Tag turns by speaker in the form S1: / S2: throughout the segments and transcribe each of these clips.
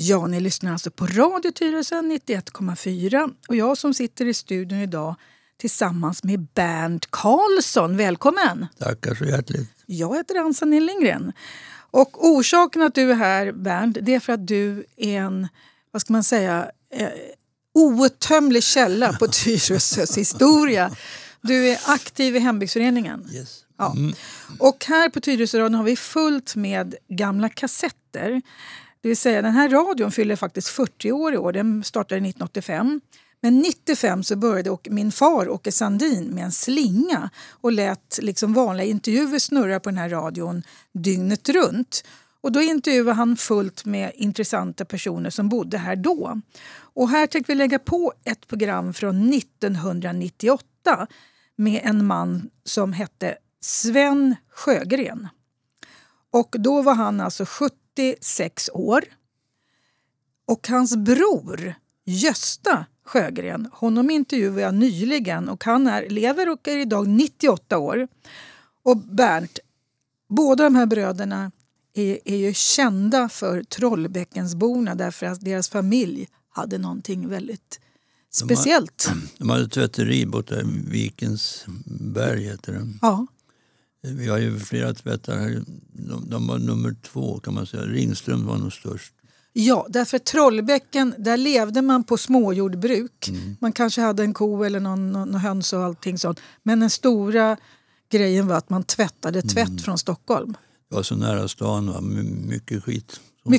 S1: Ja, ni lyssnar alltså på Radio Tyresö 91,4 och jag som sitter i studion idag tillsammans med Bernt Karlsson. Välkommen!
S2: Tackar så hjärtligt.
S1: Jag heter Ansa Nillengren. Och orsaken att du är här, Bernt, det är för att du är en, vad ska man säga, outtömlig källa på Tyresös historia. Du är aktiv i hembygdsföreningen.
S2: Yes.
S1: Ja. Och här på Tyresöradion har vi fullt med gamla kassetter. Det vill säga, den här radion fyller faktiskt 40 år i år. Den startade 1985. Men 95 så började min far Åke Sandin med en slinga och lät liksom vanliga intervjuer snurra på den här radion dygnet runt. Och då intervjuade han fullt med intressanta personer som bodde här då. Och här tänkte vi lägga på ett program från 1998 med en man som hette Sven Sjögren. Och då var han alltså 76 år. Och hans bror Gösta Sjögren, honom intervjuade jag nyligen och han lever och är idag 98 år. Och Bernt, båda de här bröderna är ju kända för Trollbäckensborna därför att deras familj hade någonting väldigt speciellt.
S2: De hade tvätteri borta i Vikensberg heter det.
S1: Ja.
S2: Vi har ju flera tvättar här. De var nummer 2 kan man säga. Ringström var nog störst.
S1: Ja, därför Trollbäcken, där levde man på småjordbruk. Man kanske hade en ko eller någon höns och allting sånt. Men den stora grejen var att man tvättade tvätt från Stockholm.
S2: Det var så nära stan, va? Mycket skit.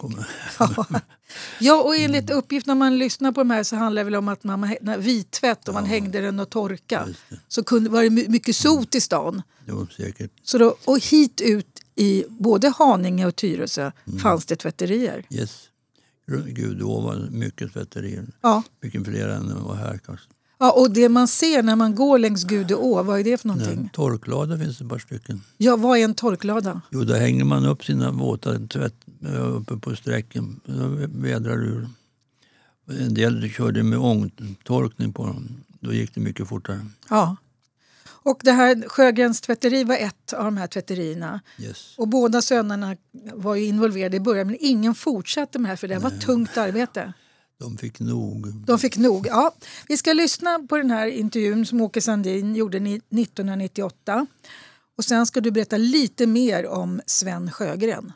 S1: Ja, och enligt uppgift när man lyssnar på de här så handlar det väl om att man vittvätt och man hängde den och torka. Så var det mycket sot i stan.
S2: Jo, säkert.
S1: Så då, och hit ut i både Haninge och Tyresö fanns det tvätterier.
S2: Yes. Gud, då var mycket tvätterier.
S1: Ja.
S2: Mycket fler än det var här kanske.
S1: Ja, och det man ser när man går längs Gudeå, vad är det för någonting?
S2: Nej, torklada finns det ett par stycken.
S1: Ja, vad är en torklada?
S2: Jo, där hänger man upp sina våta tvätt uppe på sträcken. Då vädrar ur. En del körde med ångtorkning på dem. Då gick det mycket fortare.
S1: Ja. Och det här Sjögrens tvätteri var ett av de här tvätterierna.
S2: Yes.
S1: Och båda sönerna var ju involverade i början men ingen fortsatte med det här för det var tungt arbete.
S2: De fick nog.
S1: De fick nog, ja. Vi ska lyssna på den här intervjun som Åke Sandin gjorde 1998. Och sen ska du berätta lite mer om Sven Sjögren.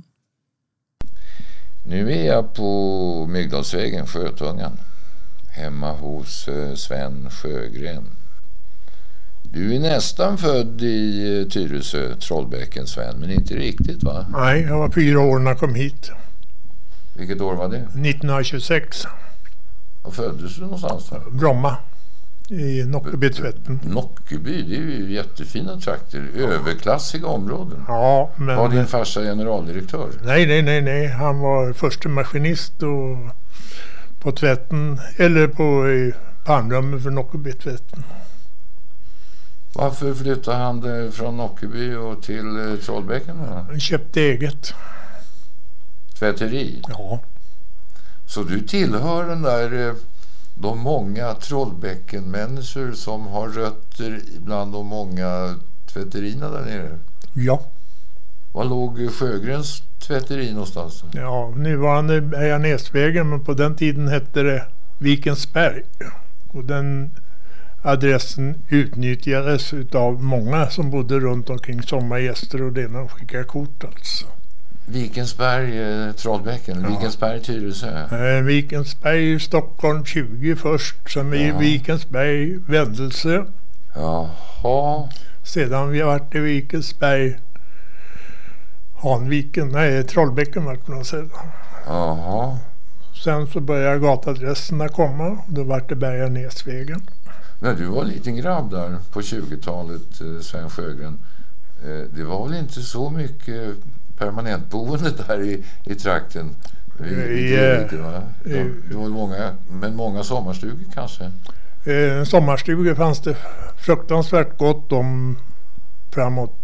S3: Nu är jag på Myggdalsvägen, Sjötungan. Hemma hos Sven Sjögren. Du är nästan född i Tyresö, Trollbäcken, Sven, men inte riktigt, va?
S4: Nej, jag var 4 år när jag kom hit.
S3: Vilket år var det?
S4: 1926.
S3: Var föddes du någonstans då?
S4: Bromma. I Nockebytvätten.
S3: Nockeby, det är ju jättefina trakter. Överklassiga områden.
S4: Ja, men...
S3: Var din farsa generaldirektör?
S4: Nej. Han var första maskinist och på tvätten, eller på pannrummet för Nockebytvätten.
S3: Varför flyttade han från Nockeby och till Trollbäcken då?
S4: Han köpte eget.
S3: Tvätteri?
S4: Ja.
S3: Så du tillhör den där de många Trollbäcken-människor som har rötter bland de många tvätterierna där nere?
S4: Ja.
S3: Var låg Sjögrens tvätteri någonstans?
S4: Ja, nuvarande är jag Näsvägen, men på den tiden hette det Vikensberg. Och den adressen utnyttjades av många som bodde runt omkring sommargäster och det när de skickade kort alltså.
S3: Vikensberg, Trollbäcken, ja. Vikensberg, Tyresö.
S4: Vikensberg, Stockholm 20 först, sen Vikensberg, Vändelse.
S3: Jaha.
S4: Sedan vi varit i Vikensberg, Trollbäcken vart man sedan.
S3: Jaha.
S4: Sen så började gatadresserna komma, då vart det Berga-Näsvägen.
S3: När du var en liten grabb där på 20-talet, Sven Sjögren, det var väl inte så mycket permanentboende där i trakten? Det var många sommarstugor kanske?
S4: Sommarstugor fanns det fruktansvärt gott om framåt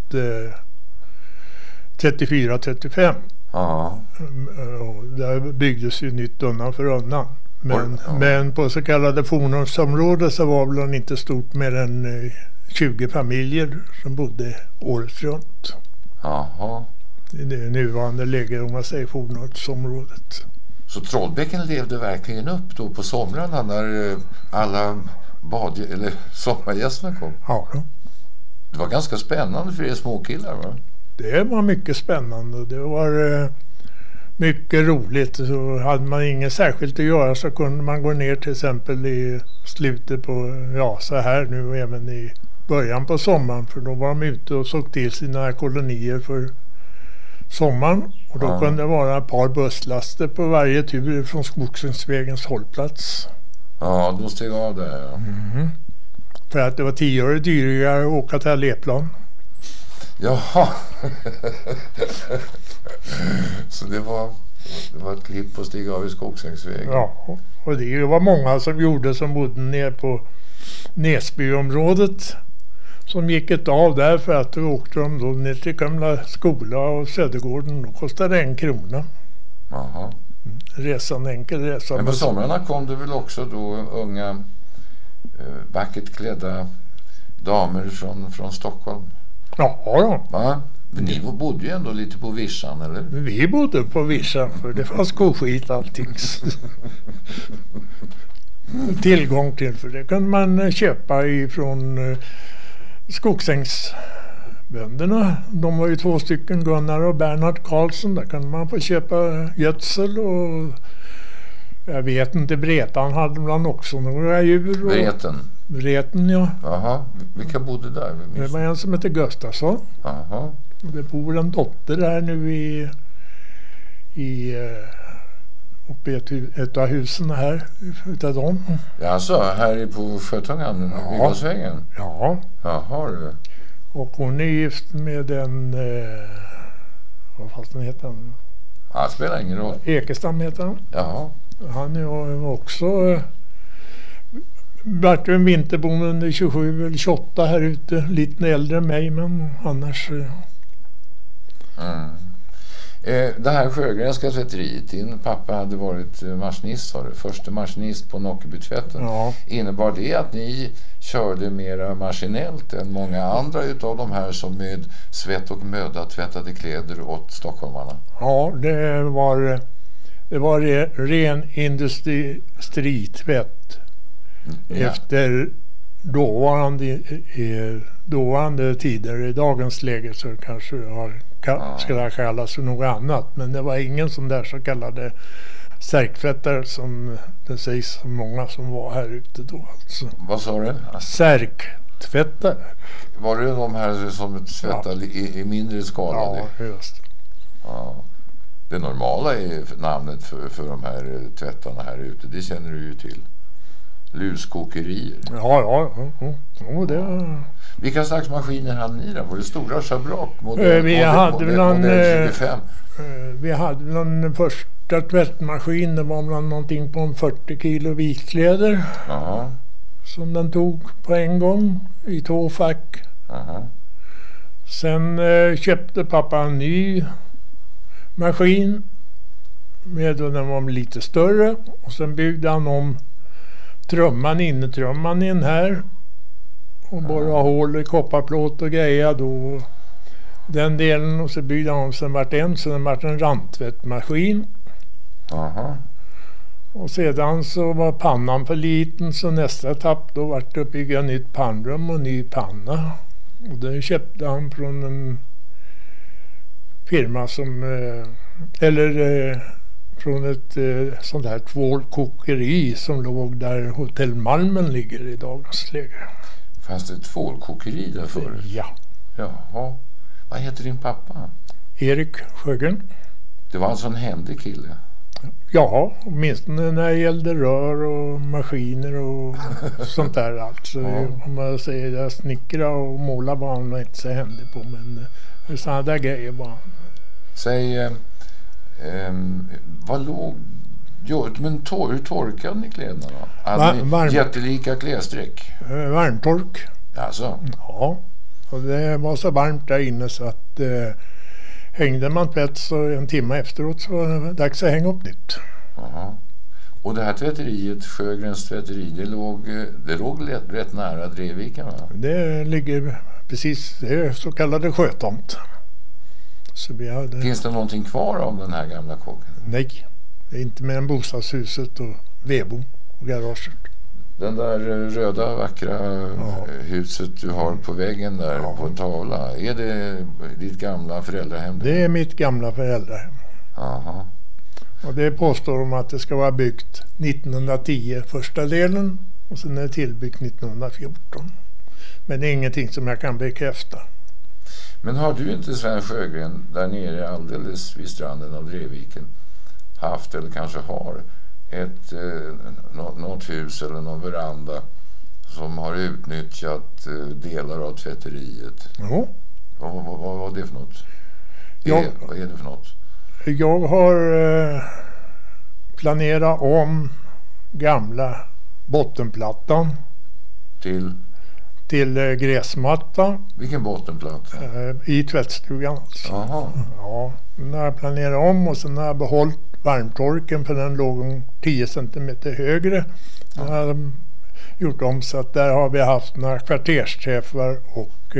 S4: 34-35.
S3: Ja.
S4: Där byggdes ju nytt undan för undan. Men på så kallade fornrumsområdet så var väl inte stort mer än 20 familjer som bodde året runt.
S3: Jaha.
S4: I det nuvarande läget om man säger fornrumsområdet.
S3: Så Trollbäcken levde verkligen upp då på somrarna när alla eller sommargästerna kom?
S4: Ja då.
S3: Det var ganska spännande för er småkillar, va?
S4: Det var mycket spännande. Det var mycket roligt. Så hade man inget särskilt att göra så kunde man gå ner till exempel i slutet på, så här nu och även i början på sommaren. För då var de ute och såg till sina kolonier för sommaren. Och då kunde det vara ett par busslaster på varje tur från Skogsängsvägens hållplats.
S3: Ja, de steg av där. Ja.
S4: För att det var 10 år dyrare att åka till Alleplan.
S3: Jaha. Så det var ett klipp på stiga av i Skogsängsvägen.
S4: Ja, och det var många som bodde ner på Näsbyområdet. Som gick ett av där för att då åkte de då ner till Gamla skola och Södergården. Då kostade 1 krona.
S3: Jaha.
S4: Enkel resa.
S3: Men på somrarna kom det väl också då unga vackert klädda damer från Stockholm?
S4: Ja då.
S3: Va? Men ni bodde ju ändå lite på Vischan, eller?
S4: Vi bodde på Vischan för det fanns koskit allting. Tillgång till, för det kunde man köpa ifrån Skogsängsbönderna. De var ju 2 stycken, Gunnar och Bernhard Karlsson. Där kunde man få köpa gödsel och jag vet inte, Vretan hade bland också några djur. Vreten, ja.
S3: Jaha, vilka bodde där?
S4: Det var en som heter Gustafsson.
S3: Jaha.
S4: Och det bor en dotter där nu uppe i ett av husen här utav dem.
S3: Ja, så här på Sjötungan, Mygdalsvägen?
S4: Ja.
S3: Jaha, du.
S4: Och hon är gift med en vad fast den heter han?
S3: Ja, det spelar ingen roll.
S4: Ekestam heter han.
S3: Jaha.
S4: Han är också vart en vinterboende 27 eller 28 här ute. Lite äldre än mig, men annars...
S3: Det här Sjögrenska tvätteriet, din pappa hade varit maskinist, sa du. Första maskinist på Nockebytvätten.
S4: Ja.
S3: Innebar det att ni körde mera maskinellt än många andra utav de här som med svett och möda tvättade kläder åt stockholmarna?
S4: Ja, det var ren industritvätt. Efter dåvarande tider. I dagens läge så kanske ska det kallas för något annat, men det var ingen sån där så kallade särktvättare som det sägs så många som var här ute då. Alltså.
S3: Vad sa du?
S4: Särktvättare.
S3: Var det de här som tvättade i mindre skala?
S4: Ja, just det.
S3: Ja. Det normala är namnet för de här tvättarna här ute, det känner du ju till. Luskokerier.
S4: Ja, det var...
S3: Vilka slags maskiner hade ni då? Var det stora Schabrak? Modell 25?
S4: Vi hade den första tvättmaskin. Det var bland någonting på 40 kilo vitkläder.
S3: Aha.
S4: Som den tog på en gång i 2 fack.
S3: Aha.
S4: Sen köpte pappa en ny maskin. Den var lite större. Och sen byggde han om innetrumman i den här. Och borra hål i kopparplåt och grejer då. Den delen, och så byggde han om sen vart en randtvättmaskin.
S3: Aha.
S4: Och sedan så var pannan för liten, så nästa etapp då var det att bygga nytt pannrum och ny panna. Och det köpte han från en firma som från ett sånt här tvålkokeri som låg där Hotell Malmen ligger i dagens läge.
S3: Fanns det ett tvålkokeri där förut?
S4: Ja.
S3: Jaha. Vad heter din pappa?
S4: Erik Sjögren.
S3: Det var alltså en händig kille?
S4: Ja, åtminstone när det gällde rör och maskiner och sånt där. Alltså, om man säger att snickra och måla var han inte så händig på, men sådana där grejer var han.
S3: Säg, vad låg... Men hur torkade ni kläderna då? Hade ni jättelika klädsträck?
S4: Varmtork.
S3: Alltså?
S4: Ja, och det var så varmt där inne så att hängde man tvätt så en timme efteråt så var det dags att hänga upp nytt.
S3: Aha. Och det här tvätteriet, Sjögrens tvätteri, det låg rätt nära Drevviken, va?
S4: Det ligger precis, det är så kallade sjötomt. Så
S3: Finns det någonting kvar av den här gamla kåken?
S4: Nej, Det är inte mer än bostadshuset och vedbo och garaget.
S3: Den där röda vackra huset du har på väggen där på en tavla. Är det ditt gamla föräldrahem?
S4: Det är mitt gamla föräldrahem.
S3: Aha.
S4: Och det påstår de att det ska vara byggt 1910 första delen och sen är det tillbyggt 1914. Men det är ingenting som jag kan bekräfta.
S3: Men har du inte, Sven Sjögren, där nere alldeles vid stranden av Drevviken haft eller kanske har något hus eller någon veranda som har utnyttjat delar av tvätteriet?
S4: Jo.
S3: Vad är det för något? Vad är det för något?
S4: Jag har planerat om gamla bottenplattan till gräsmatta.
S3: Vilken bottenplatta?
S4: I tvättstugan alltså.
S3: Aha.
S4: Ja, den har jag planerat om och sen har jag behållit varmtorken för den låg 10 centimeter högre. Den har jag gjort om så att där har vi haft några kvartersträffar och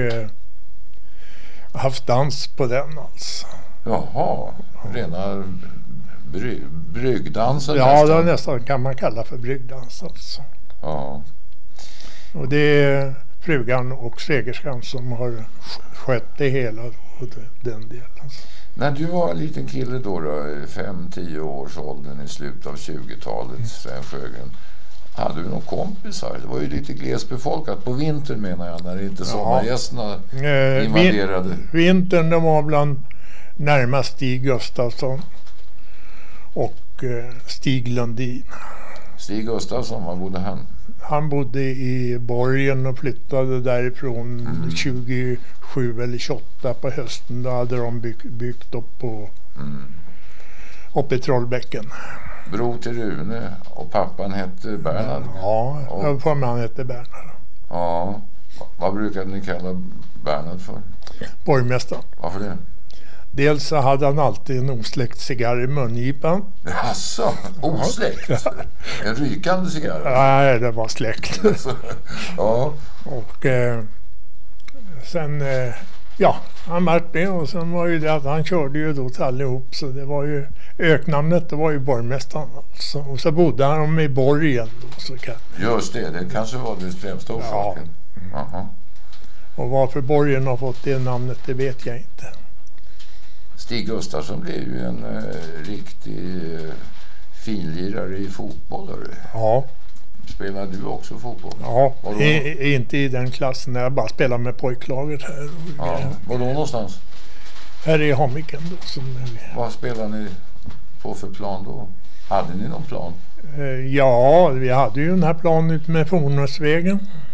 S4: haft dans på den alltså.
S3: Jaha, rena bryggdansen.
S4: Ja, det nästan kan man kalla för bryggdans alltså.
S3: Ja.
S4: Och det är frugan och svägerskan som har skött det hela och den delen.
S3: När du var en liten kille då 5-10 års åldern i slutet av 20-talet, Sven Sjögren, hade du någon kompisar? Det var ju lite glesbefolkat på vintern menar jag, när inte sommargästerna invaderade.
S4: Vintern det var bland närmast Stig Gustafsson och Stig Lundin.
S3: Stig Gustafsson, var bodde han?
S4: Han bodde i Borgen och flyttade därifrån 27 eller 28 på hösten. Då hade de byggt upp uppe i Trollbäcken.
S3: Bror till Rune och pappan hette Bernhard?
S4: Ja, och han hette Bernhard.
S3: Ja, vad brukade ni kalla Bernhard för?
S4: Borgmästaren.
S3: Varför det?
S4: Dels så hade han alltid en osläckt cigarr i mungipan.
S3: Jaså, osläckt? En rykande cigarr?
S4: Nej, det var släckt.
S3: Ja.
S4: Och sen, han vart det och sen var ju det att han körde ju då till allihop så det var ju, öknamnet det var ju borgmästaren alltså. Och så bodde han i Borgen då, så
S3: just det kanske var det främsta orsaken. Ja.
S4: Och varför Borgen har fått det namnet det vet jag inte.
S3: Stig Gustafsson blev ju en riktig finlirare i fotboll.
S4: Ja.
S3: Spelar du också fotboll?
S4: Ja, inte i den klassen när jag bara spelar med pojklaget här.
S3: Ja. Var då någonstans?
S4: Här i Hammiken då.
S3: Vad spelar ni på för plan då? Hade ni någon plan?
S4: Ja, vi hade ju den här planen ut med Fornåsvägen.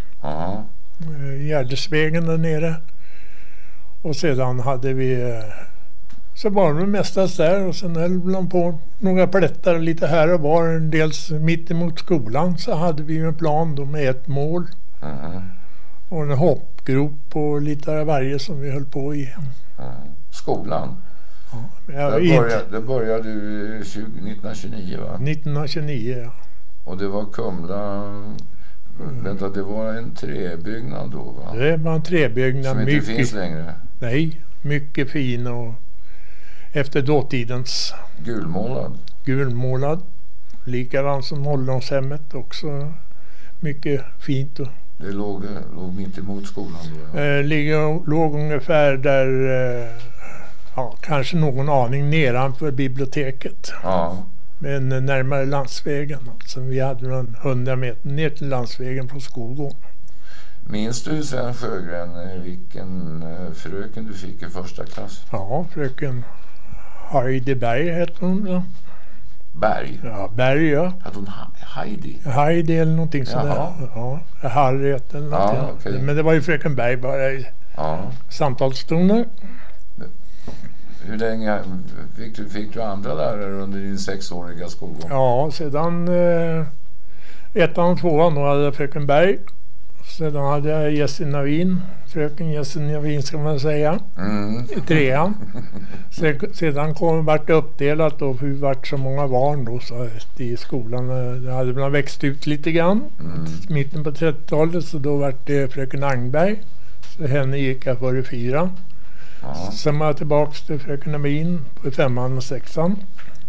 S4: Gärdesvägen där nere. Och sedan hade vi så var det mestadels där och sen höll man på några plättar lite här och var. Dels mitt emot skolan så hade vi en plan då med ett mål. Och en hoppgrop och lite av varje som vi höll på i.
S3: Skolan?
S4: Ja,
S3: det började du 1929 va?
S4: 1929 ja.
S3: Och det var Kumla... Vänta, det var en träbyggnad då va?
S4: Det var en träbyggnad.
S3: Som inte finns längre?
S4: Nej, mycket fin och efter dåtidens. Gulmålad. Likadant som ålderdomshemmet också. Mycket fint.
S3: Det låg mitt emot skolan då?
S4: Låg ungefär där, kanske någon aning nedanför biblioteket.
S3: Ja.
S4: Men närmare landsvägen. Alltså, vi hade 100 meter ner till landsvägen från skolgården.
S3: Minns du sen Sjögren vilken fröken du fick i första klass?
S4: Ja, fröken Heidi Berg hette hon då.
S3: Berg?
S4: Ja, Berg ja.
S3: Hette hon Heidi?
S4: Heidi eller någonting sådär. Ja, Harriet eller någonting.
S3: Ja, okay.
S4: Men det var ju fröken Berg bara i samtalsstunder.
S3: Hur länge fick du andra lärare under din 6-åriga skolgång?
S4: Ja, sedan 1:an och 2:an då hade jag fröken Berg. Sedan hade jag Jessie Navin, fröken Jessie Navin ska man säga, i 3:an. Sedan vart det uppdelat och vi vart så många barn då så i skolan. Det hade man växt ut lite grann, mitten på 30-talet så då vart det fröken Angberg. Så henne gick jag före 4. Sen var jag tillbaka till fröken Navin på 5:an och 6:an.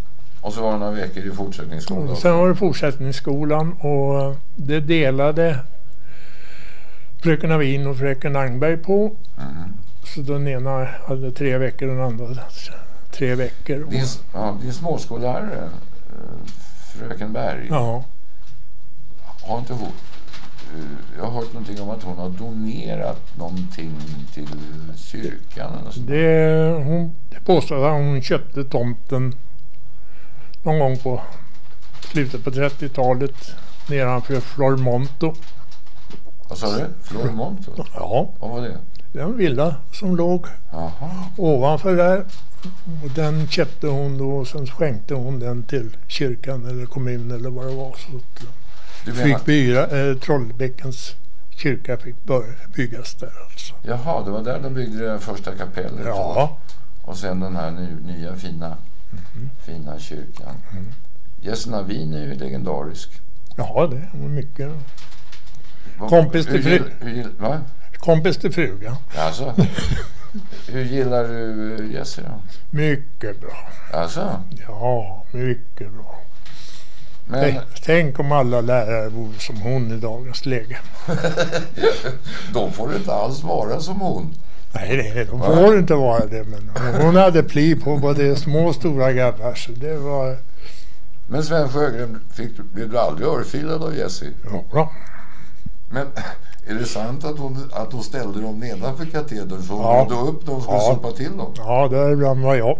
S3: Och så var det några veckor i fortsättningsskolan.
S4: Och sen var det fortsättningsskolan och det delade fröken Avin och fröken Angberg på. Så den ena hade 3 veckor och den andra 3 veckor.
S3: Din småskollärare, fröken Berg.
S4: Ja.
S3: Har inte hon... Jag har hört någonting om att hon har donerat någonting till kyrkan.
S4: Hon påstod att hon köpte tomten någon gång på slutet på 30-talet nedanför Flormonto.
S3: Vad sa du? Flormonto?
S4: Ja.
S3: Vad var det?
S4: Det var en villa som låg ovanför där. Och den köpte hon då och sen skänkte hon den till kyrkan eller kommunen eller vad det var. Så Trollbäckens kyrka fick byggas där alltså.
S3: Jaha, det var där de byggde det första kapellet.
S4: Ja.
S3: Och sen den här nya fina kyrkan. Jessen Avin är ju legendarisk.
S4: Ja, det var mycket. Kompis till frugan.
S3: Alltså. Hur gillar du Jesse då?
S4: Mycket bra.
S3: Alltså?
S4: Ja, mycket bra.
S3: Men...
S4: Tänk om alla lärare vore som hon i dagens läge.
S3: De får inte alls vara som hon.
S4: Nej, de får inte vara det. Men hon hade pli på både små och stora grabbar. Så det var...
S3: Men Sven Sjögren, blev du aldrig örfilad av Jesse?
S4: Ja.
S3: Men är det sant att hon ställde dem nedanför katedern så hon dödde upp dem och skulle sopa till dem?
S4: Ja, där ibland var jag.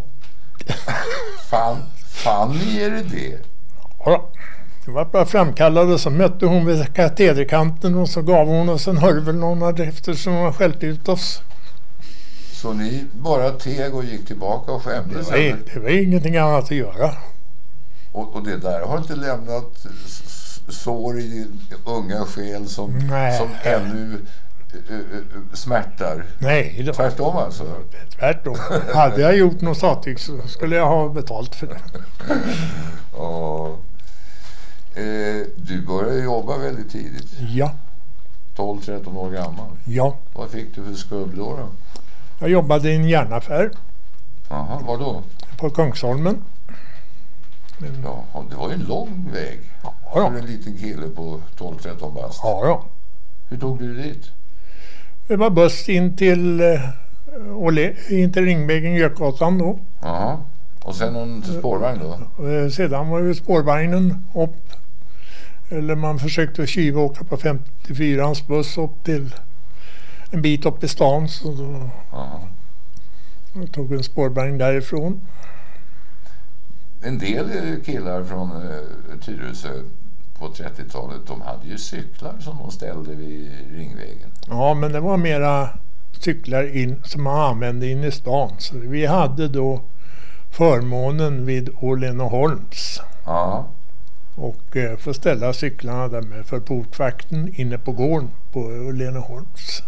S3: Fan ni är det?
S4: Ja, det var bara framkallade så mötte hon vid katederkanten och så gav hon oss en hörvel någon hade efter som hon skällt ut oss.
S3: Så ni bara teg och gick tillbaka och skämdes?
S4: Det var ingenting annat att göra.
S3: Och det där har inte lämnat sår i din unga själ som ännu smärtar?
S4: Nej.
S3: Tvärtom alltså?
S4: Tvärtom. Hade jag gjort något satigt så skulle jag ha betalt för det.
S3: Du började jobba väldigt tidigt.
S4: Ja.
S3: 12-13 år gammal.
S4: Ja.
S3: Vad fick du för skubb då?
S4: Jag jobbade i en järnaffär.
S3: Jaha, var då?
S4: På Kungsholmen.
S3: Ja, det var ju en lång väg. För en liten kille på 12-13 bast.
S4: Ja.
S3: Hur tog du dit?
S4: Det var buss in till Ringvägen Gökgatan då.
S3: Jaha. Och sen någon spårvagn då?
S4: Sedan var ju spårvagnen upp. Eller man försökte åka på 54ans buss upp till en bit upp i stan. Så då tog en spårvagn därifrån.
S3: En del killar från Tyresö på 30-talet, de hade ju cyklar som de ställde vid Ringvägen.
S4: Ja, men det var mera cyklar som man använde in i stan. Så vi hade då förmånen vid Åhléns.
S3: Ja.
S4: Och få ställa cyklarna där med för portvakten inne på gården på Åhléns.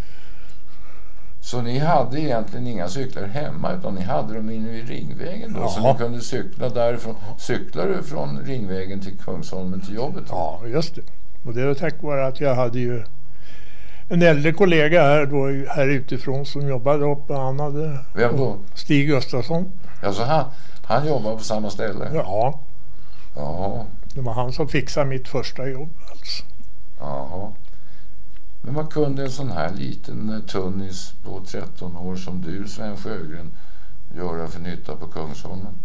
S3: Så ni hade egentligen inga cyklar hemma utan ni hade dem inne vid Ringvägen då? Ja. Så ni kunde cykla därifrån. Cyklar du från Ringvägen till Kungsholmen till jobbet?
S4: Ja, just det. Och det var tack vare att jag hade ju en äldre kollega här utifrån som jobbade uppe. Han hade...
S3: Vem då?
S4: Stig Gustafsson.
S3: Alltså han jobbar på samma ställe?
S4: Ja.
S3: Jaha.
S4: Det var han som fixade mitt första jobb alltså.
S3: Jaha. Men vad kunde en sån här liten tunnis på 13 år som du, Sven Sjögren, göra för nytta på Kungsholmen?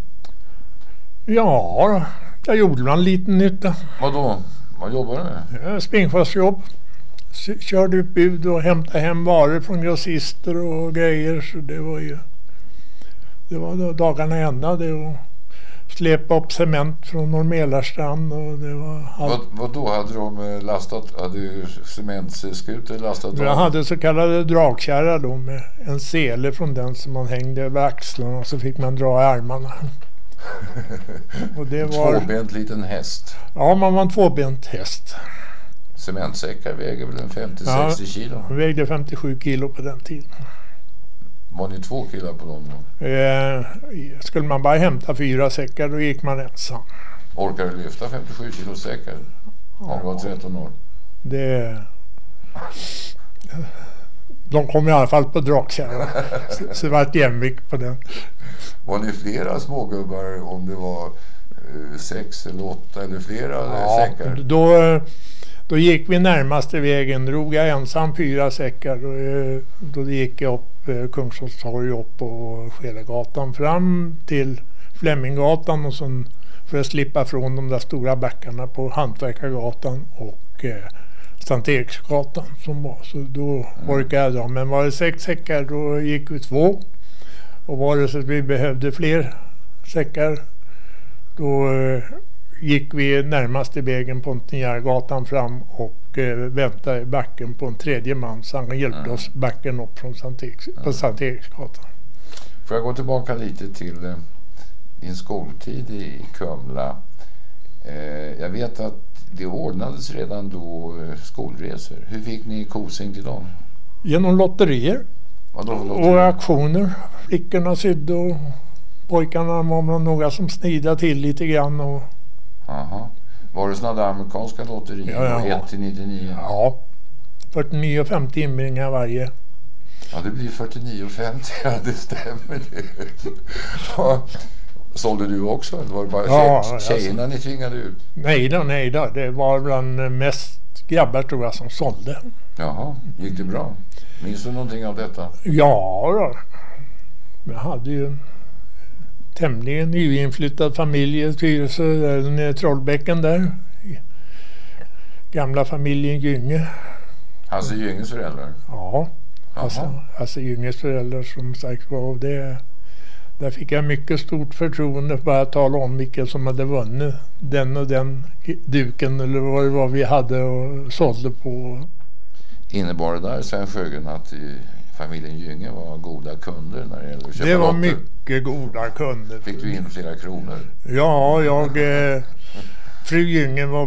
S4: Ja, jag gjorde en liten nytta.
S3: Vadå? Vad jobbade du med?
S4: Springfarsjobb. Körde ut bud och hämtade hem varor från grossister och grejer. Så det var dagarna ända det och släpa upp cement från Norrmälarstrand och det var allt.
S3: Vad då hade de lastat? Hade cementskuter lastat?
S4: Jag hade så kallade dragkärra då med en sele från den som man hängde över axlarna och så fick man dra i armarna. Och det var
S3: tvåbent liten häst.
S4: Ja, man var en tvåbent häst.
S3: Cementsäckar väger väl en 50-60 kilo?
S4: Ja, vägde 57 kilo på den tiden.
S3: Var ni 2 killar på dem då?
S4: Skulle man bara hämta 4 säckar då gick man ensam.
S3: Orkar du lyfta 57 kilo säckar? Om du var 13 år?
S4: De kom i alla fall på dragkärra. Så det var ett jämvikt på den.
S3: Var ni flera smågubbar om det var 6 eller 8 eller flera säckar?
S4: Då gick vi närmaste vägen. Drog jag ensam 4 säckar. Då gick jag upp Kungsholmstorg upp på Skelegatan fram till Fleminggatan och sen för att slippa från de där stora backarna på Hantverkargatan och Sankt Eriksgatan som var. Så då orkade jag då. Men var det 6 säckar då gick vi 2. Och var det så att vi behövde fler säckar då gick vi närmaste vägen på Pontinjärgatan fram och väntade i backen på en tredje man så han hjälpte oss backen upp från på Sankt Eriksgatan.
S3: Får jag gå tillbaka lite till din skoltid i Kumla? Jag vet att det ordnades redan då skolresor. Hur fick ni kosing till dem?
S4: Genom lotterier. Och aktioner. Flickorna sydde och pojkarna var några som snidade till lite grann. Och...
S3: Aha. Var det sådana där amerikanska lotterier?
S4: Ja.
S3: 1-99?
S4: Ja. 49,50 inbringar varje.
S3: Ja, det blir 49,50. Ja, det stämmer det. Sålde du också? Eller var det bara tjejerna ni tvingade ut? Nej
S4: då. Det var bland mest grabbar tror jag som sålde.
S3: Jaha, gick det bra? Minns du någonting av detta?
S4: Ja då. Jag hade ju en tämligen nyinflyttad familj i Tyresö, Trollbäcken där. Gamla familjen Gynge.
S3: Hasse Gynges föräldrar?
S4: Ja, Hasse Gynges föräldrar som sagt var. Och där fick jag mycket stort förtroende för att tala om vilka som hade vunnit den och den duken eller vad det var vi hade och sålde på.
S3: Innebar det där, Sven Sjögren, att familjen Gynge var goda kunder när det gällde att köpa
S4: Det var
S3: lotter?
S4: Mycket goda kunder.
S3: Fick du in flera kronor?
S4: Ja, fru Gynge var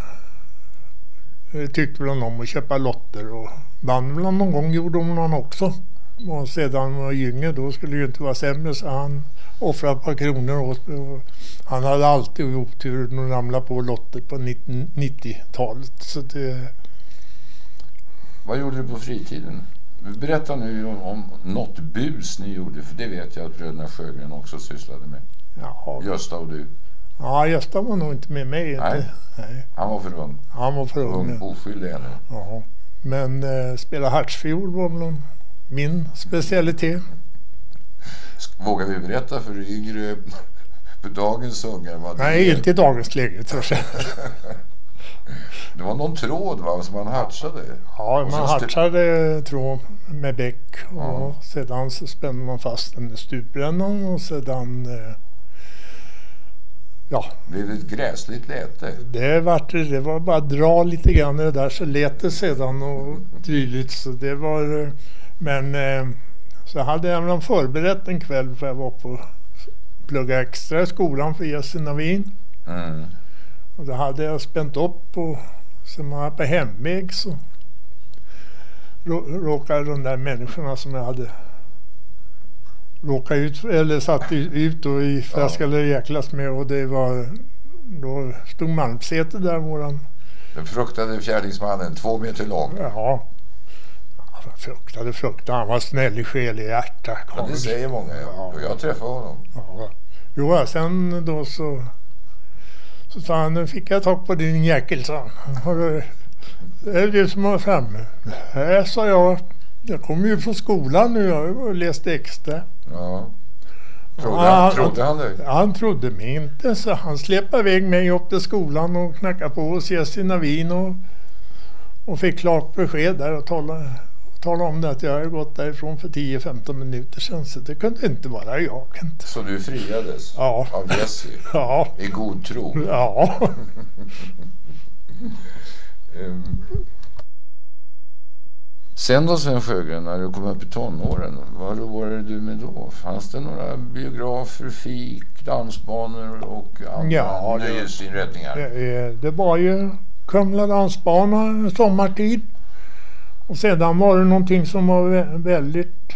S4: tyckte väl om att köpa lotter och vann väl någon gång gjorde hon också. Och sedan var Gynge då skulle ju inte vara sämre så han offrade ett par kronor åt han hade alltid otur att ramla på lotter på 90-talet. Så det...
S3: Vad gjorde du på fritiden? Berätta nu om något bus ni gjorde, för det vet jag att bröderna Sjögren också sysslade med.
S4: Jaha.
S3: Gösta och du.
S4: Ja, Gösta var nog inte med mig.
S3: Nej. Han var för ung.
S4: Han var för ung.
S3: Oskyldig ännu.
S4: Ja. Men spela hartsfiol var väl min specialitet.
S3: Vågar vi berätta för yngre, för dagens ungar?
S4: Nej, inte i dagens läge tror jag.
S3: Det var någon tråd va, som man hartsade?
S4: Ja, man hartsade tråd med bäck och sedan så spände man fast den i stuprännan och sedan
S3: Blev det ett gräsligt läte?
S4: Det var bara att dra lite grann det där så lät det sedan och tydligt så det var men så hade jag väl förberett en kväll för jag var på plugga extra i skolan för Jesse Navin. Och då hade jag spänt upp och sen var jag på hemväg så råkade de där människorna som jag hade råkat ut eller satt ut och i för jag skulle jäklas med och det var då stod Malmsäte där våran
S3: den fruktade fjärdingsmannen 2 meter lång.
S4: Ja. Fruktade. Han var snäll i själ i hjärta.
S3: Ja, det säger många. Och jag träffade honom.
S4: Ja. Jo, sen då så sa han, nu fick jag tag på din jäkel, sa han. Det är det som var framme. Här sa jag kom ju från skolan nu, jag har läst extra.
S3: Ja. Trodde han dig?
S4: Han trodde mig inte, så han släppte iväg mig upp till skolan och knackade på och ses sina vin och fick klart besked där och tala om det att jag har gått därifrån för 10-15 minuter sedan så det kunde inte vara jag. Inte.
S3: Så du friades av Jesse?
S4: Ja.
S3: I god tro?
S4: Ja.
S3: Sen då Sven Sjögren, när du kom upp i tonåren, vad var det du med då? Fanns det några biografer, fik, dansbanor och andra nöjesinrättningar?
S4: Det var ju Kumla dansbana sommartid. Och sedan var det någonting som var väldigt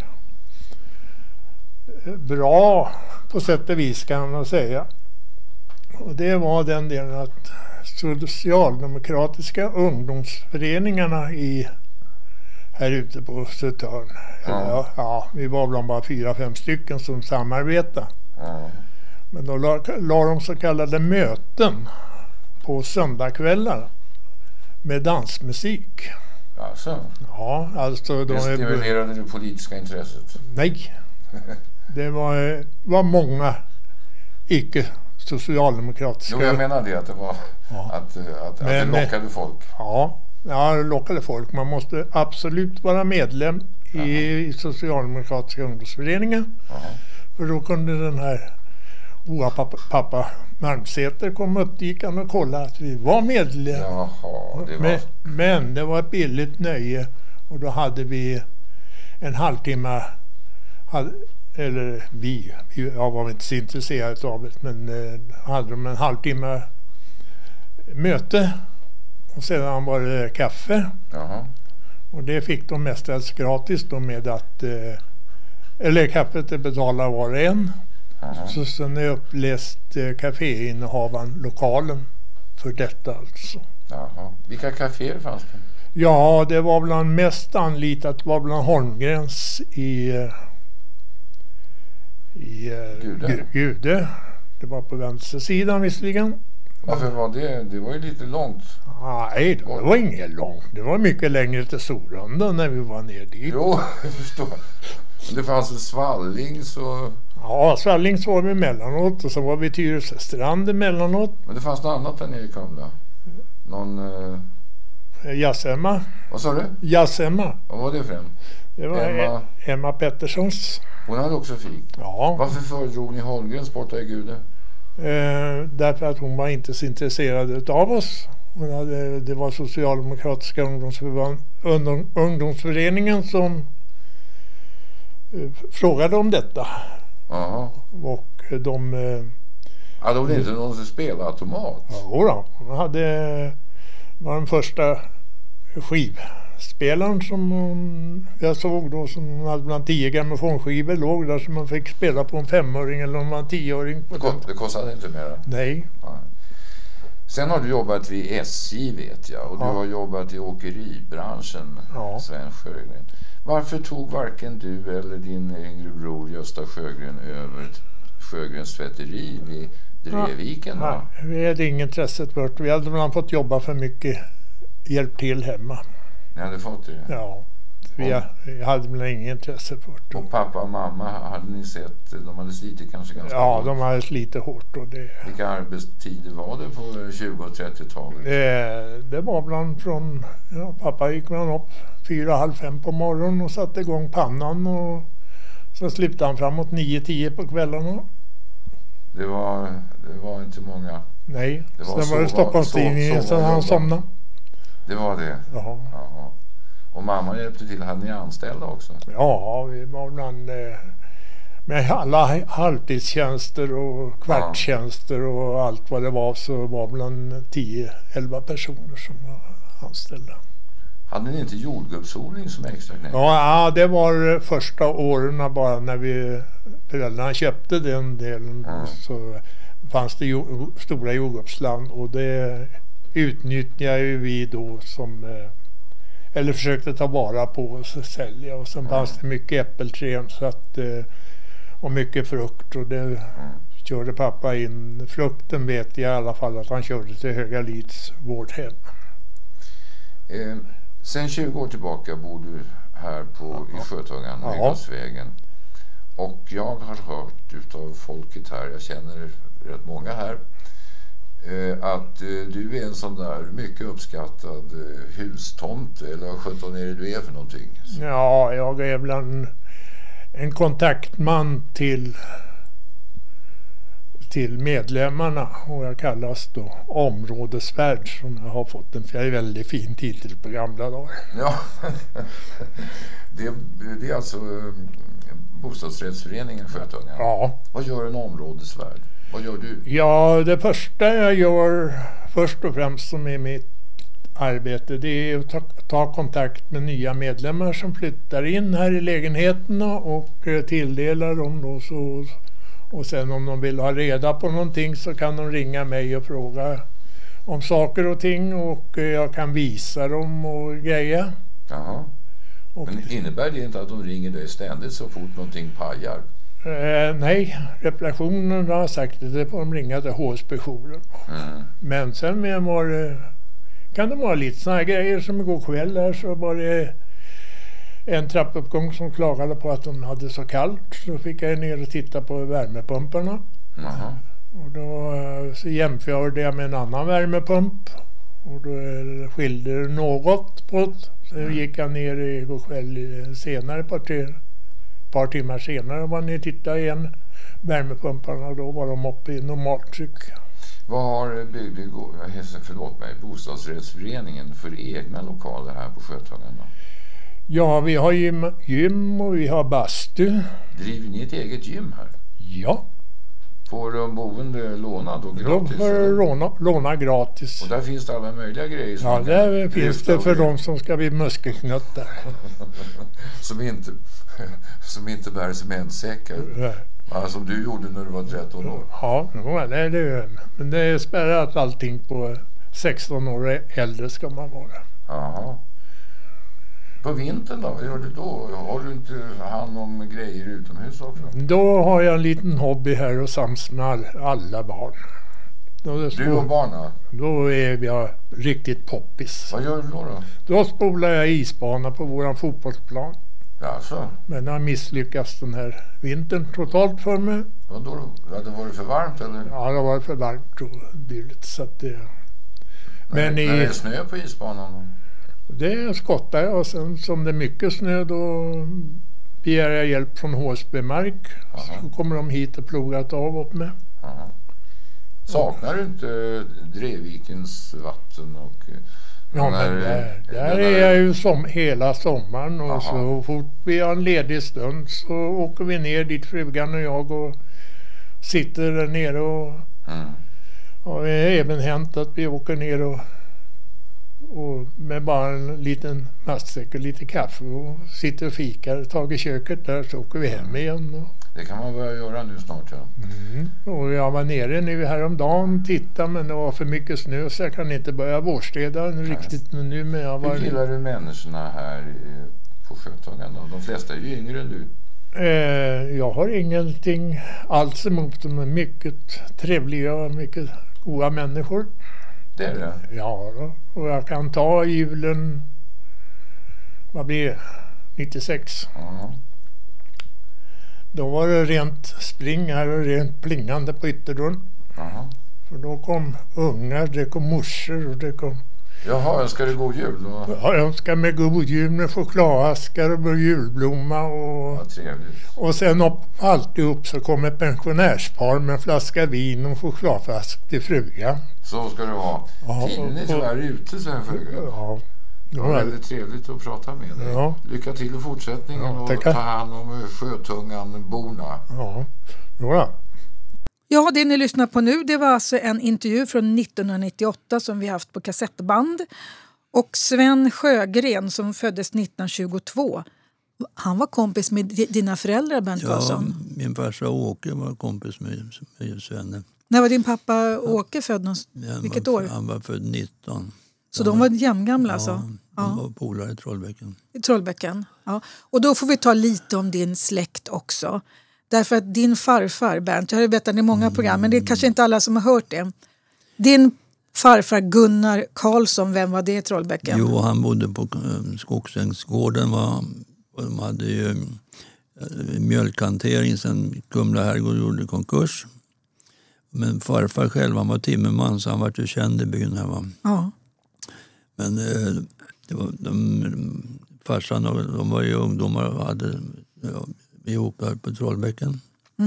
S4: bra på sätt och vis kan man säga. Och det var den delen att socialdemokratiska ungdomsföreningarna här ute på Södertörn. Ja, vi var bland bara 4-5 stycken som samarbetade. Ja. Men då la de så kallade möten på söndagskvällar med dansmusik.
S3: Alltså,
S4: Ja, alltså
S3: det stimulerade det politiska intresset.
S4: Nej. Det var många icke-socialdemokratiska...
S3: Jo, jag menar det, att det var att det lockade folk.
S4: Ja, det lockade folk. Man måste absolut vara medlem i socialdemokratiska ungdomsföreningen. För då kunde den här pappa Malmsäter komma upp, gick han och kollade att vi var medlem.
S3: Jaha, det var...
S4: Men det var ett billigt nöje, och då hade vi en halvtimme, jag var inte så intresserad av det, men hade de en halvtimme möte, och sedan var det kaffe.
S3: Jaha.
S4: Och det fick de mestadels gratis då, med att eller kaffet betalar var och en. Så sen är uppläst kaféinnehavaren lokalen för detta alltså.
S3: Jaha. Vilka kaféer fanns det?
S4: Ja, det var bland mest anlitat var bland Holmgrens i Gude. Det var på vänstersidan visserligen.
S3: Varför var det? Det var ju lite långt.
S4: Nej, det var inget långt. Det var mycket längre till Sorunda när vi var ner dit.
S3: Jo, jag förstår. Det fanns en Svallings och...
S4: Ja, Svallings var vi emellanåt, och så var vi Tyresöstrand emellanåt.
S3: Men det fanns något annat där nere i Kumla? Någon...
S4: Jassemma.
S3: Vad sa du?
S4: Jassemma.
S3: Vad var det för en?
S4: Det var Emma Petterssons.
S3: Hon hade också fik?
S4: Ja.
S3: Varför föredrog ni Holmgrens borta i Gude?
S4: Därför att hon var inte så intresserad av oss. Det var socialdemokratiska ungdomsföreningen som frågade om detta.
S3: Aha.
S4: Och de...
S3: Ja, de ville inte någon som spelade automat.
S4: Ja, hon var den första skivspelaren som jag såg då, som hade bland 10 grammofonskivor låg där, som man fick spela på en 5-öring eller om man en 10-öring.
S3: Det kostade inte mer?
S4: Nej.
S3: Ja. Sen har du jobbat vid SJ, vet jag, och du har jobbat i åkeribranschen, Sven Sjögren. Varför tog varken du eller din yngre bror Gösta Sjögren över Sjögrens tvätteri vid Dreviken?
S4: Ja, vi hade ingen intresse för det. Vi hade bland fått jobba för mycket, hjälp till hemma.
S3: Ni hade fått det?
S4: Ja, vi hade bland ingen intresse för det.
S3: Och pappa och mamma, hade ni sett, de hade slitit kanske ganska
S4: hårt?
S3: hårt?
S4: De hade slitit hårt. Och
S3: vilka arbetstider var det på 20- och 30-talet?
S4: Det var bland från, pappa gick man upp 4:30 på morgonen och satte igång pannan, och så slipte han framåt 9-10 på kvällarna. Det
S3: var inte många.
S4: Nej, sen var det Stockholmstidningen så han somnade.
S3: Det var det?
S4: Ja.
S3: Jaha. Och mamma hjälpte till, hade ni anställda också?
S4: Ja, vi var bland med alla halvtidstjänster och kvartstjänster och allt vad det var, så var bland 10-11 personer som var anställda.
S3: Hade ni inte jordgubbsodling som extra knäck?
S4: Ja, det var första åren bara när föräldrarna köpte den delen. Så fanns det stora jordgubbsland, och det utnyttjade vi då eller försökte ta vara på och sälja. Och sen fanns det mycket äppelträd och mycket frukt, och det körde pappa in. Frukten vet jag i alla fall att han körde till Högalids vårdhem.
S3: Sen 20 år tillbaka bor du här i Sjötungan, Mygdalsvägen. Och jag har hört utav folket här, jag känner rätt många här, att du är en sån där mycket uppskattad hustomte, eller vad 17 är det du är för någonting?
S4: Ja, jag är bland en kontaktman till medlemmarna, och jag kallas då områdesvärd, som jag har fått en väldigt fin titel på gamla dagar.
S3: Ja, det är alltså bostadsrättsföreningen Sjötungan.
S4: Ja.
S3: Vad gör en områdesvärd? Vad gör du?
S4: Ja, det första jag gör först och främst som är mitt arbete, det är att ta kontakt med nya medlemmar som flyttar in här i lägenheterna och tilldela dem då så. Och sen om de vill ha reda på någonting så kan de ringa mig och fråga om saker och ting, och jag kan visa dem och grejer.
S3: Jaha. Men innebär det inte att de ringer dig ständigt så fort någonting pajar?
S4: Nej, reparationen har sagt att det får de ringa till HSB-jouren. Men sen kan det vara lite såna här grejer som igår kväll här, så var det en trappuppgång som klagade på att de hade så kallt. Så fick jag ner och titta på värmepumparna. Och då så jämförde jag med en annan värmepump. Och då skilde det något på det. Så gick jag ner igår kväll senare, ett par timmar senare, och var ner och tittade igen värmepumparna, och då var de uppe i normaltryck.
S3: Vad har bostadsrättsföreningen för egna lokaler här på Sjötången då?
S4: Ja, vi har gym och vi har bastu.
S3: Driver ni ett eget gym här?
S4: Ja.
S3: Får de boende låna då gratis?
S4: De får låna gratis.
S3: Och där finns det alla möjliga grejer?
S4: Ja, där finns det för de som ska bli muskelknuttar.
S3: som inte bär cementsäckar. Ja, som du gjorde när du var 13 år.
S4: Ja, det är det. Men det är spärrat allting på 16 år äldre ska man vara.
S3: Jaha. På vintern då? Vad gör du då? Har du inte hand om grejer utomhus också?
S4: Då har jag en liten hobby här och sams med alla barn.
S3: Du och barnen?
S4: Då är jag riktigt poppis.
S3: Vad gör du då?
S4: Då spolar jag isbana på våran fotbollsplan.
S3: Jaså?
S4: Men jag har misslyckats den här vintern totalt för mig.
S3: Vadå? Det var för varmt eller?
S4: Ja, det var för varmt och dyrt, så att det...
S3: Men när det är snö på isbanan då?
S4: Det skottar jag, och sen som det är mycket snö då begär jag hjälp från HSB Mark. Så kommer de hit och plogat av upp med.
S3: Aha. Saknar du inte Drevvikens vatten och...
S4: Ja, men där är jag ju hela sommaren, och så fort vi har en ledig stund så åker vi ner dit, frugan och jag, och sitter där nere och det har även hänt att vi åker ner och med bara en liten matsäck och lite kaffe och sitter och fikar, tar i köket där, så åker vi hem igen.
S3: Det kan man börja göra nu snart, ja.
S4: Och jag var nere nu häromdagen, titta, men det var för mycket snö så jag kan inte börja vårstäda riktigt nu. Men jag var...
S3: Hur gillar du människorna här på Sjötången då? De flesta är ju yngre än du.
S4: Jag har ingenting alls emot dem. De är mycket trevliga och mycket goda människor.
S3: Det är det?
S4: Ja, och jag kan ta julen, vad blir det? 96. Då var det rent spring här och rent plingande på ytterdörren. För då kom ungar, det kom morsor och det kom...
S3: Jaha, önskar du god jul då?
S4: Ja, jag önskar med god jul med chokladaskar och julblomma och...
S3: Vad trevligt.
S4: Och sen alltid upp så kom ett pensionärspar med en flaska vin och chokladflask till frugan.
S3: Så ska det vara.
S4: Ja,
S3: tiden är tyvärr ute, så här frugan.
S4: Ja.
S3: Det var väldigt trevligt att prata med dig.
S4: Ja.
S3: Lycka till i fortsättningen och ta hand om Sjötungan-borna.
S4: Ja, ja.
S1: Ja, det ni lyssnar på nu, det var alltså en intervju från 1998 som vi haft på kassettband. Och Sven Sjögren som föddes 1922, han var kompis med dina föräldrar, Bernt Karlsson.
S2: Ja, min farsa Åke var kompis med Svenne.
S1: När var din pappa Åke född? Vilket år?
S2: Han var född 19.
S1: Så de var jämngamla alltså?
S2: De var polare i Trollbäcken.
S1: I Trollbäcken, ja. Och då får vi ta lite om din släkt också. Därför att din farfar, Bernt, jag har berättat i många program, men det är kanske inte alla som har hört det. Din farfar Gunnar Karlsson, vem var det i Trollbäcken?
S2: Jo, han bodde på Skogsängsgården. De hade ju mjölkhantering sen Kumla herrgård gjorde konkurs. Men farfar själv, han var timmerman, så han var ju känd i byn här, va? Ja. Men det var farsan och de var ju ungdomar och hade ihop där på Trollbäcken.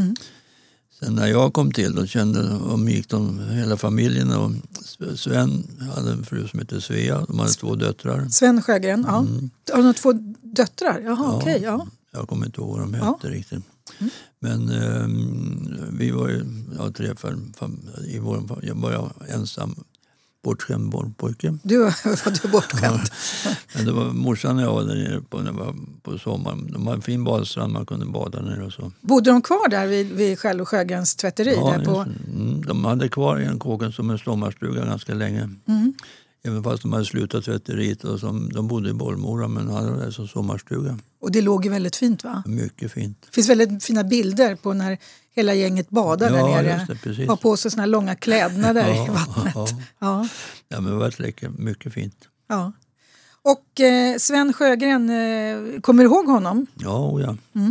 S2: Sen när jag kom till då gick hela familjen, och Sven hade en fru som hette Svea. De hade 2 döttrar.
S1: Sven Sjögren, ja. Har de 2 döttrar? Jaha, okej, ja.
S2: Jag kommer inte ihåg vad de hette riktigt. Men vi var ju 3 i vår familj. Jag var ensam bortskämd pojke.
S1: Du var bortskämd.
S2: Men det var morsan och jag var där nere på sommaren. De hade en fin badstrand, man kunde bada ner och så.
S1: Bodde de kvar där vid Själv och Sjögrens tvätteri?
S2: Ja,
S1: där på...
S2: de hade kvar en kåken som en sommarstuga ganska länge. Även fast de hade slutat tvätteriet och de bodde i Bollmora men hade det som sommarstuga.
S1: Och det låg ju väldigt fint, va?
S2: Mycket fint.
S1: Det finns väldigt fina bilder på när hela gänget badar där nere.
S2: Just det, precis.
S1: Har på sig såna här långa kläderna där i vattnet.
S2: Ja, men det var läckert. Mycket fint.
S1: Ja. Och Sven Sjögren, kommer du ihåg honom?
S2: Ja. Mm.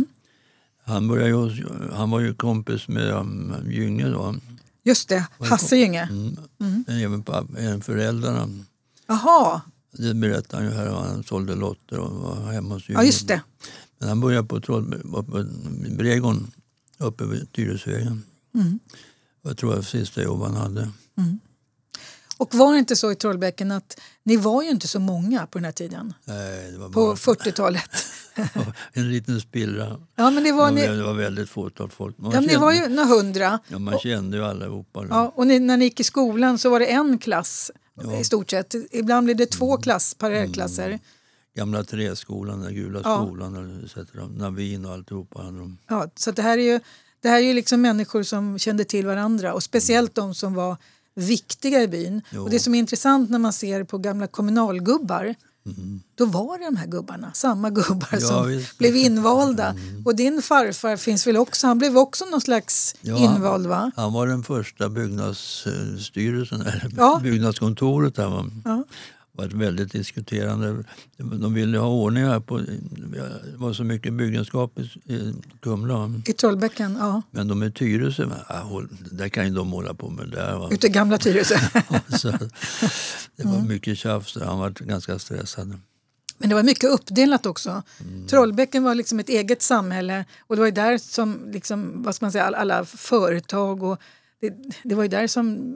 S2: Han var ju kompis med Gynge då.
S1: Just det, Hasse Gynge.
S2: Men även föräldrarna.
S1: Jaha.
S2: Det berättade han ju här. Han sålde lotter och var hemma hos Gynge.
S1: Ja, just det.
S2: Men han började på Bregon uppe vid Tyresövägen. Jag tror det var sista jobb han hade.
S1: Och var det inte så i Trollbäcken att ni var ju inte så många på den här tiden?
S2: Nej, det var
S1: på 40-talet.
S2: En liten spillra.
S1: Ja, men det
S2: var väldigt fåtal folk.
S1: Ni var ju några 100.
S2: Ja, man kände ju allihopa.
S1: Ja, och när ni gick i skolan så var det en klass i stort sett. Ibland blev det 2 parallellklasser.
S2: Gamla träskolan, den gula skolan, Navin och alltihopa.
S1: Ja, så det här är ju liksom människor som kände till varandra. Och speciellt de som var viktiga i byn. Jo. Och det som är intressant när man ser på gamla kommunalgubbar, då var det de här gubbarna, samma gubbar som blev invalda. Och din farfar finns väl också, han blev också någon slags invald, va?
S2: Han var den första byggnadsstyrelsen, byggnadskontoret här. Det var väldigt diskuterande. De ville ha ordning här på, det var så mycket byggenskap i Kumla.
S1: I Trollbäcken, ja.
S2: Men de är Tyresö, där kan ju de måla på med där.
S1: Ute i gamla Tyresö.
S2: Så det var mycket tjafs där, han var ganska stressad.
S1: Men det var mycket uppdelat också. Trollbäcken var liksom ett eget samhälle och det var ju där som liksom, vad ska man säga, alla företag och det var ju där som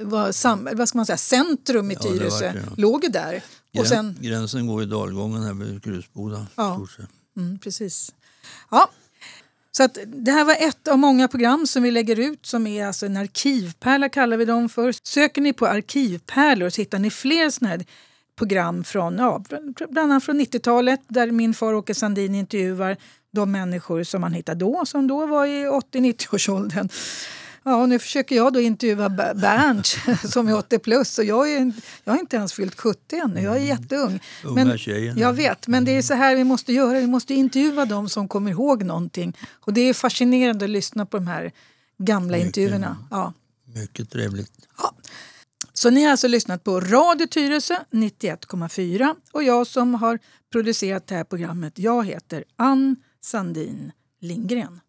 S1: vad ska man säga, centrum i Tyresö låg ju där. Och sen,
S2: gränsen går i dalgången här vid Krusboda.
S1: Ja, precis. Ja, så att det här var ett av många program som vi lägger ut som är alltså en arkivpärla kallar vi dem för. Söker ni på arkivpärlor så hittar ni fler sådana här program från, bland annat från 90-talet där min far Åke Sandin intervjuar de människor som man hittade då, som då var i 80-90-årsåldern. Ja, och nu försöker jag då intervjua Bernt som är 80 plus och jag har inte ens fyllt 70 ännu, jag är jätteung.
S2: Unga tjejen.
S1: Jag vet, men det är så här vi måste göra, vi måste intervjua dem som kommer ihåg någonting. Och det är fascinerande att lyssna på de här gamla intervjuerna. Ja.
S2: Mycket trevligt.
S1: Ja. Så ni har alltså lyssnat på Radio Tyresö 91,4 och jag som har producerat det här programmet, jag heter Ann Sandin Lindgren.